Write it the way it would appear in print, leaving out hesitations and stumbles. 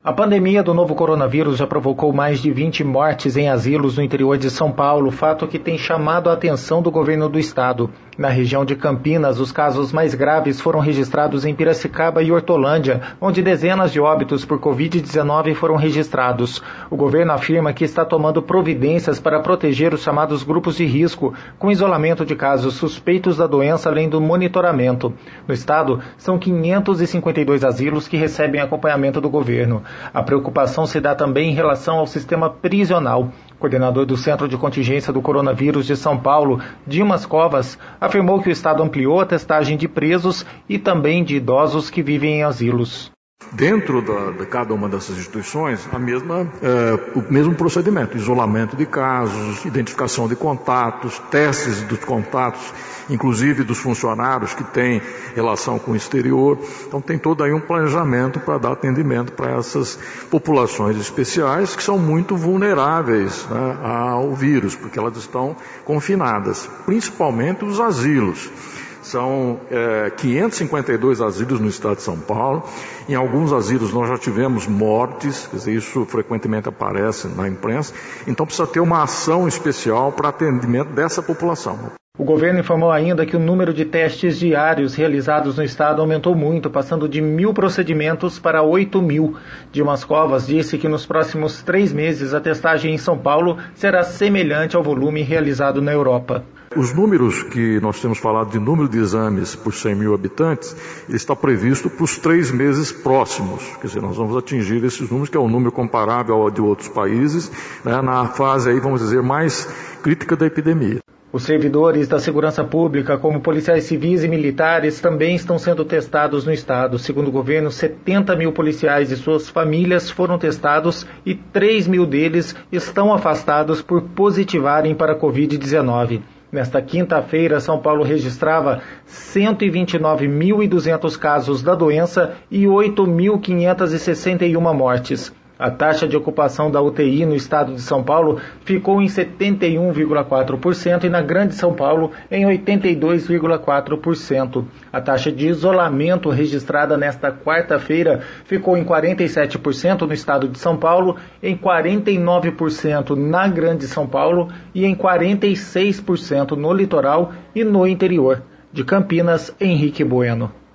A pandemia do novo coronavírus já provocou mais de 20 mortes em asilos no interior de São Paulo, fato que tem chamado a atenção do governo do estado. Na região de Campinas, os casos mais graves foram registrados em Piracicaba e Hortolândia, onde dezenas de óbitos por Covid-19 foram registrados. O governo afirma que está tomando providências para proteger os chamados grupos de risco, com isolamento de casos suspeitos da doença, além do monitoramento. No estado, são 552 asilos que recebem acompanhamento do governo. A preocupação se dá também em relação ao sistema prisional. O coordenador do Centro de Contingência do Coronavírus de São Paulo, Dimas Covas, afirmou que o estado ampliou a testagem de presos e também de idosos que vivem em asilos. Dentro de cada uma dessas instituições, o mesmo procedimento: isolamento de casos, identificação de contatos, testes dos contatos, inclusive dos funcionários que têm relação com o exterior. Então tem todo aí um planejamento para dar atendimento para essas populações especiais que são muito vulneráveis, né, ao vírus, porque elas estão confinadas, principalmente os asilos. São 552 asilos no estado de São Paulo. Em alguns asilos nós já tivemos mortes, quer dizer, isso frequentemente aparece na imprensa. Então precisa ter uma ação especial para atendimento dessa população. O governo informou ainda que o número de testes diários realizados no estado aumentou muito, passando de 1.000 procedimentos para 8.000. Dimas Covas disse que nos próximos 3 meses a testagem em São Paulo será semelhante ao volume realizado na Europa. Os números que nós temos falado de número de exames por 100 mil habitantes, ele está previsto para os 3 meses próximos. Quer dizer, nós vamos atingir esses números, que é um número comparável ao de outros países, né, na fase aí, vamos dizer, mais crítica da epidemia. Os servidores da segurança pública, como policiais civis e militares, também estão sendo testados no estado. Segundo o governo, 70 mil policiais e suas famílias foram testados e 3 mil deles estão afastados por positivarem para a Covid-19. Nesta quinta-feira, São Paulo registrava 129.200 casos da doença e 8.561 mortes. A taxa de ocupação da UTI no estado de São Paulo ficou em 71,4% e na Grande São Paulo em 82,4%. A taxa de isolamento registrada nesta quarta-feira ficou em 47% no estado de São Paulo, em 49% na Grande São Paulo e em 46% no litoral e no interior. De Campinas, Henrique Bueno.